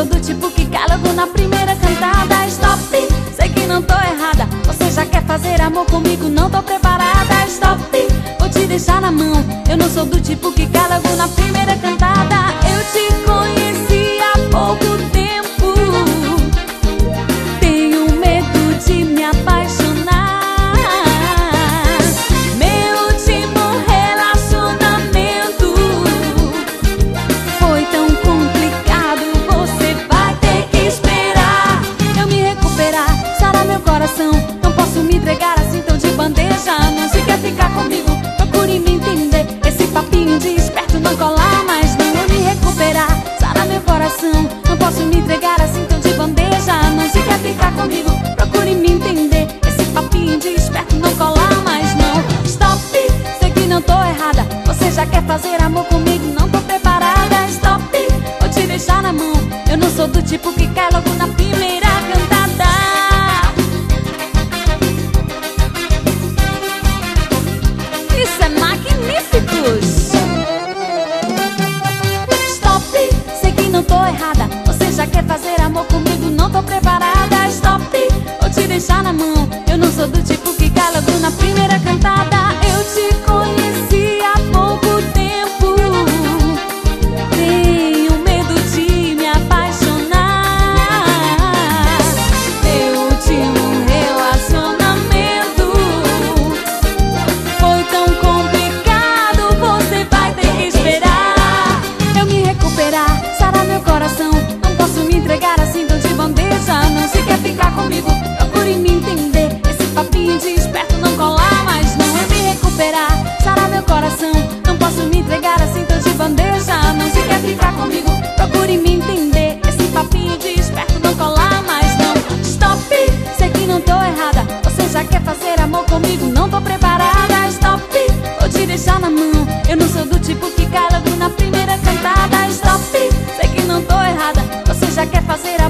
do tipo que cai logo na primeira cantada. Stop, sei que não tô errada. Você já quer fazer amor comigo, não tô preparada. Stop, vou te deixar na mão. Eu não sou do tipo que cai logo na primeira cantada. Eu te conheci há pouco tempo, tenho medo de me apaixonar. Meu último relacionamento foi tão complicado, você vai ter que esperar eu me recuperar, sarar meu coração. Não posso me entregar assim tão de bandeja. Não se quer ficar comigo, procure me entender. Esse papinho de esperto não cola mais não. Eu me recuperar, sarar meu coração. Não posso me entregar assim tão de bandeja. Não se quer ficar comigo, procure me entender. Esse papinho de esperto não cola mais não. Stop, sei que não tô errada. Você já quer fazer amor comigo, não tô preparada. Stop, vou te deixar na mão. Eu não sou do tipo que cai logo na primeira cantada. Isso é Magníficos. Stop, sei que não tô errada. Você já quer fazer amor comigo, não tô preparada. Stop, vou te deixar na mão. Eu não sou do tipo que cai logo na primeira cantada. Eu te conheci há pouco tempo, tenho medo de me apaixonar. Meu último relacionamento foi tão complicado, você vai ter que esperar eu me recuperar, sarar meu coração. Não posso me entregar assim tão de bandeja. Não se quer ficar comigo, procure me entender. Esse papinho de esperto não cola mais não. Eu me recuperar, sarar meu coração. Não posso me entregar assim tão de bandeja. Não se quer ficar comigo, procure me entender. Esse papinho de esperto não cola mais não. Stop, sei que não tô errada. Você já quer fazer amor comigo, não tô preparada. Stop, vou te deixar na mão. Eu não sou do tipo que cai logo na primeira cantada. Stop, sei que não tô errada. Você já quer fazer amor